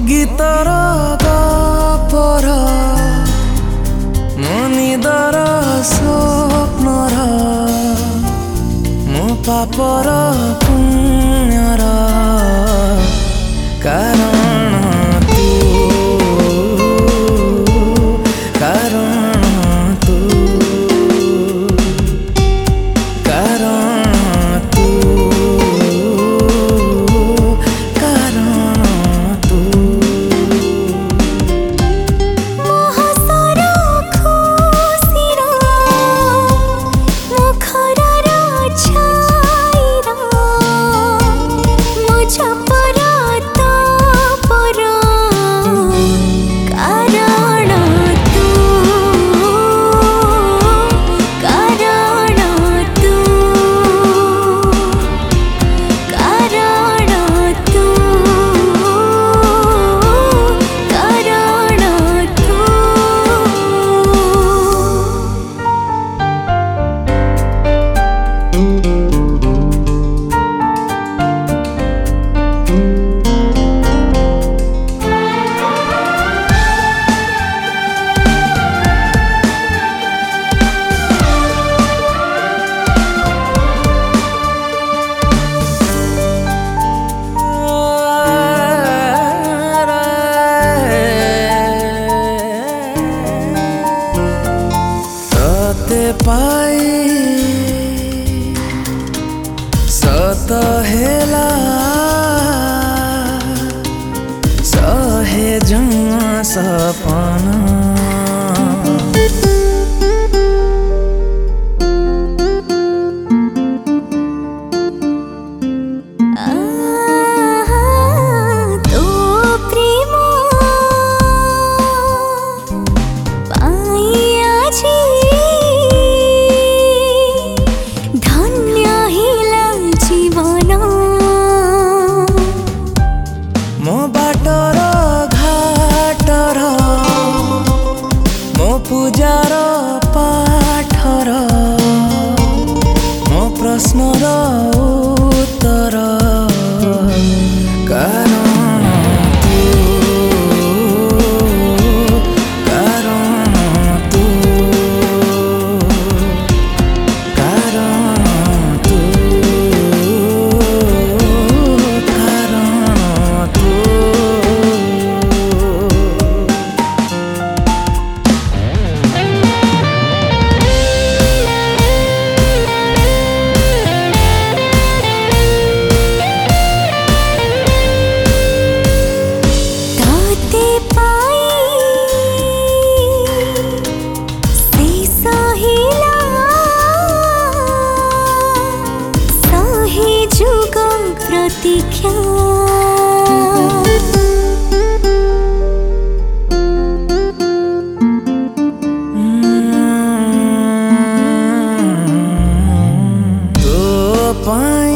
गीतर गपर मो निदर स्वप्नर मो पापर पुण्यर कारण तू कारण तू कारण तू कारण तू महसर खुशीर मुखर छाईर मो छपर तापर कारण तू कारण तू कारण तू कारण तू पाई सत हेला सहे जन्म सपना तो प्रेम पाई आजी धन्य हिला जीवन मो बाटर घाटर मो पूजार पाठर मो प्रश्नर उत्तर कारण तू कारण तू कारण तू कारण तू ताते पाई से सहिला सही जुग प्रतीक्षा तो पाई